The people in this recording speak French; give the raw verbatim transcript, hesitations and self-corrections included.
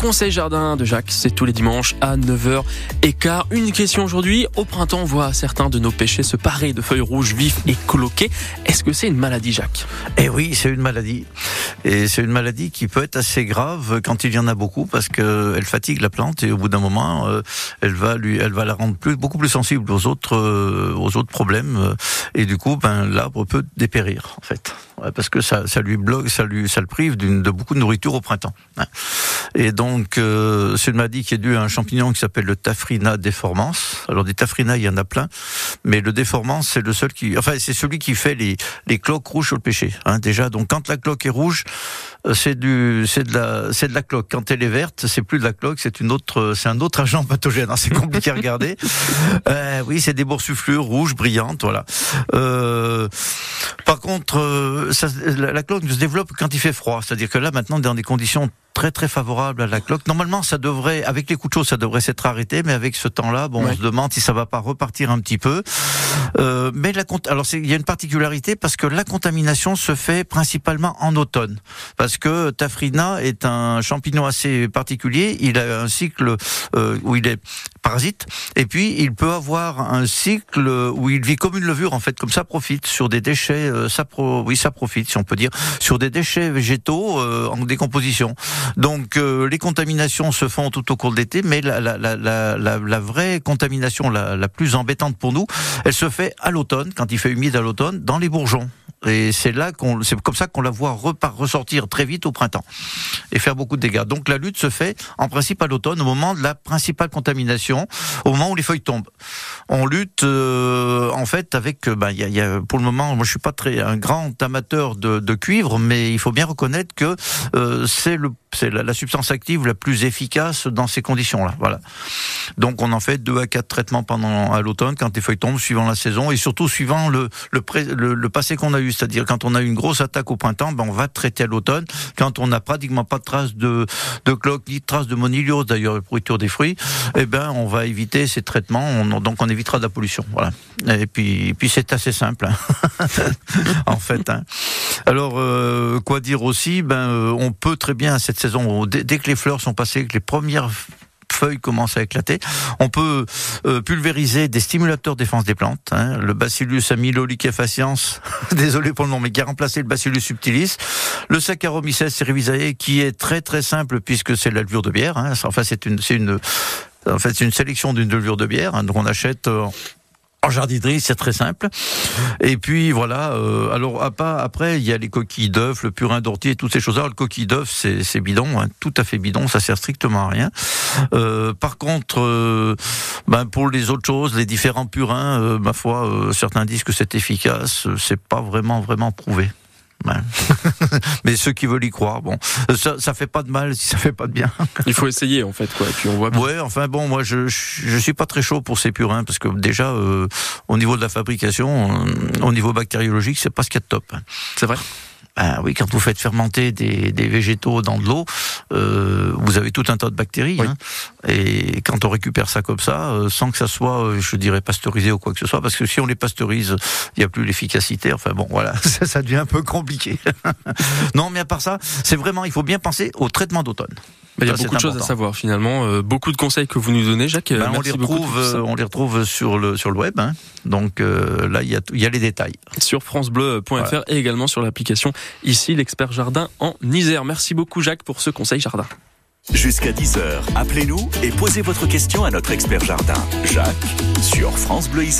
conseil jardin de Jacques, c'est tous les dimanches à neuf heures quinze. Une question aujourd'hui. Au printemps, on voit certains de nos pêchers se parer de feuilles rouges vives et coloquées. Est-ce que c'est une maladie, Jacques ? Eh oui, c'est une maladie. Et c'est une maladie qui peut être assez grave quand il y en a beaucoup, parce qu'elle fatigue la plante et au bout d'un moment, euh, elle va lui, elle va la rendre plus, beaucoup plus sensible aux autres, euh, aux autres problèmes. Et du coup, ben, l'arbre peut dépérir, en fait. Ouais, parce que ça, ça lui bloque, ça lui, ça le prive d'une, de beaucoup de nourriture au printemps. Hein. Et donc, euh, c'est une maladie qui est due à un champignon qui s'appelle le Taphrina deformans. Alors, des Taphrina, il y en a plein. Mais le deformans, c'est le seul qui, enfin, c'est celui qui fait les, les cloques rouges sur le pêcher. Hein, déjà, donc, quand la cloque est rouge, c'est du, c'est de la, c'est de la cloque. Quand elle est verte, c'est plus de la cloque, c'est une autre, c'est un autre agent pathogène. Alors, c'est compliqué à regarder. Euh, oui, c'est des boursouflures rouges, brillantes, voilà. Euh, par contre, euh, ça, la, la cloque se développe quand il fait froid. C'est-à-dire que là, maintenant, dans des conditions très très favorable à la cloque. Normalement, ça devrait, avec les coups de chaud, ça devrait s'être arrêté, mais avec ce temps-là, bon, ouais. On se demande si ça va pas repartir un petit peu. Euh, mais la, alors il y a une particularité parce que la contamination se fait principalement en automne, parce que Taphrina est un champignon assez particulier. Il a un cycle euh, où il est parasite, et puis il peut avoir un cycle où il vit comme une levure en fait, comme ça profite sur des déchets, euh, ça pro, oui ça profite si on peut dire, sur des déchets végétaux euh, en décomposition. Donc euh, les contaminations se font tout au cours de l'été, mais la, la, la, la, la, la vraie contamination la, la plus embêtante pour nous, elle se fait à l'automne, quand il fait humide à l'automne, dans les bourgeons. Et c'est là qu'on, c'est comme ça qu'on la voit repart, ressortir très vite au printemps et faire beaucoup de dégâts. Donc la lutte se fait en principe à l'automne, au moment de la principale contamination, au moment où les feuilles tombent. On lutte euh, en fait avec, ben il y a, y a pour le moment, moi je suis pas très un grand amateur de, de cuivre, mais il faut bien reconnaître que euh, c'est le c'est la, la substance active la plus efficace dans ces conditions-là. Voilà. Donc on en fait deux à quatre traitements pendant à l'automne quand les feuilles tombent, suivant la saison et surtout suivant le le, pré, le, le passé qu'on a eu. C'est-à-dire quand on a une grosse attaque au printemps, ben on va traiter à l'automne. Quand on n'a pratiquement pas de traces de de cloques ni de traces de moniliose, d'ailleurs la pourriture des fruits, eh ben on va éviter ces traitements. On, donc on évitera de la pollution. Voilà. Et puis et puis c'est assez simple. Hein. en fait. Hein. Alors euh, quoi dire aussi, ben euh, on peut très bien à cette saison, dès, dès que les fleurs sont passées, que les premières feuilles commencent à éclater, on peut euh, pulvériser des stimulateurs de défense des plantes, hein, le Bacillus amyloliquefaciens, désolé pour le nom, mais qui a remplacé le Bacillus subtilis, le Saccharomyces cerevisiae, qui est très très simple puisque c'est la levure de bière, hein, enfin c'est une, c'est une, en fait c'est une sélection d'une levure de bière, hein, donc on achète euh, en jardinerie, c'est très simple. Et puis voilà. Euh, alors après, il y a les coquilles d'œufs, le purin d'ortie et toutes ces choses-là. Le coquille d'œuf, c'est, c'est bidon, hein, tout à fait bidon. Ça sert strictement à rien. Euh, par contre, euh, ben pour les autres choses, les différents purins, euh, ma foi, euh, certains disent que c'est efficace. C'est pas vraiment vraiment prouvé. Ouais. Mais ceux qui veulent y croire, bon, ça, ça fait pas de mal si ça fait pas de bien. Il faut essayer en fait, quoi. Et puis on voit. Bien. Ouais, enfin bon, moi je je suis pas très chaud pour ces purins parce que déjà euh, au niveau de la fabrication, euh, au niveau bactériologique, c'est pas ce qu'il y a de top. C'est vrai. Ben oui, quand vous faites fermenter des, des végétaux dans de l'eau, euh, vous avez tout un tas de bactéries. Oui. Hein, et quand on récupère ça comme ça, euh, sans que ça soit, euh, je dirais, pasteurisé ou quoi que ce soit, parce que si on les pasteurise, il n'y a plus l'efficacité. Enfin bon, voilà, ça, ça devient un peu compliqué. Non, mais à part ça, c'est vraiment, il faut bien penser au traitement d'automne. Il y a ça, beaucoup de choses à savoir finalement, euh, beaucoup de conseils que vous nous donnez, Jacques. Ben, merci on les beaucoup. retrouve, euh, on les retrouve sur le sur le web. Hein. Donc euh, là, il y a il y a les détails sur francebleu point f r voilà. Et également sur l'application ici l'expert jardin en Isère. Merci beaucoup Jacques pour ce conseil jardin. Jusqu'à dix heures, appelez-nous et posez votre question à notre expert jardin, Jacques, sur France Bleu Isère.